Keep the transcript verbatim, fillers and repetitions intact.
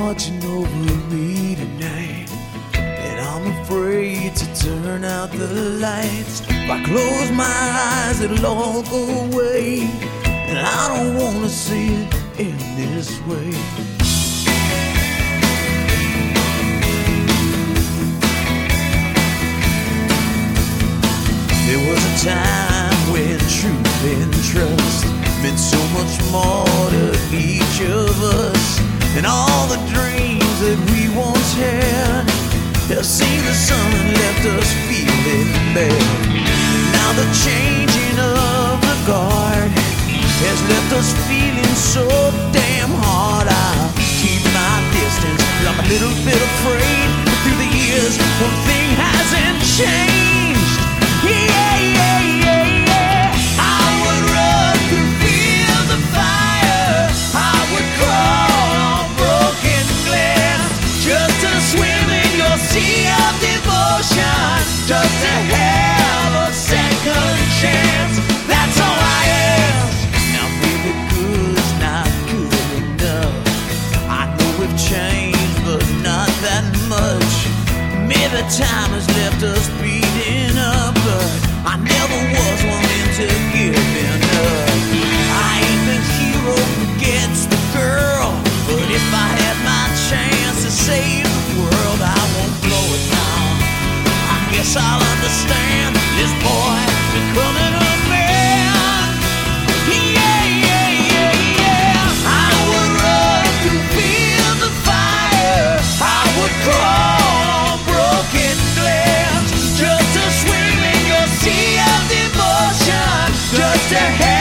watching over me tonight, and I'm afraid to turn out the lights. If I close my eyes, it'll all go away, and I don't wanna see it in this way. There was a time when truth and trust meant so much more to each of us, and all the dreams that we once had have seen the sun and left us feeling bad. Now the changing of the guard has left us feeling so damn hard. I keep my distance, but I'm a little bit afraid. But through the years, one thing hasn't changed. Yeah, yeah, yeah, yeah. I would run through fields of fire. I would crawl on broken glass, just to swim in your sea of devotion, just to have a second chance. That's all I ask. Now, baby, good's not good enough. I know we've changed, but not that much. Maybe time has left us beating up, but I never was wanting to give enough. I ain't the hero who gets the girl, but if I had my chance to save the world, I won't blow it down. I guess I'll understand this boy becoming a man. Yeah, yeah, yeah, yeah. I would run through fields of fire. I would crawl on broken glass, just to swim in your sea of devotion, just to have